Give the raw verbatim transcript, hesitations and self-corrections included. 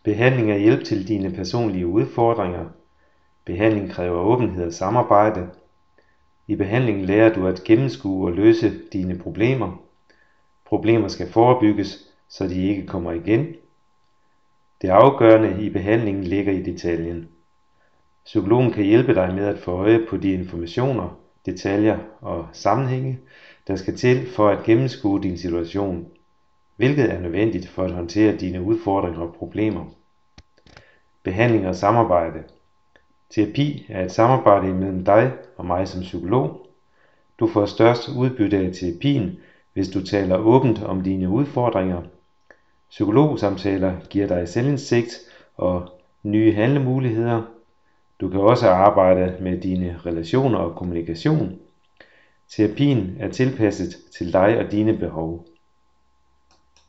Behandling er hjælp til dine personlige udfordringer. Behandling kræver åbenhed og samarbejde. I behandlingen lærer du at gennemskue og løse dine problemer. Problemer skal forebygges, så de ikke kommer igen. Det afgørende i behandlingen ligger i detaljen. Psykologen kan hjælpe dig med at få øje på de informationer, detaljer og sammenhænge, der skal til for at gennemskue din situation, hvilket er nødvendigt for at håndtere dine udfordringer og problemer. Behandling og samarbejde. Terapi er et samarbejde mellem dig og mig som psykolog. Du får størst udbytte af terapien, hvis du taler åbent om dine udfordringer. Psykologsamtaler giver dig selvindsigt og nye handlemuligheder. Du kan også arbejde med dine relationer og kommunikation. Terapien er tilpasset til dig og dine behov.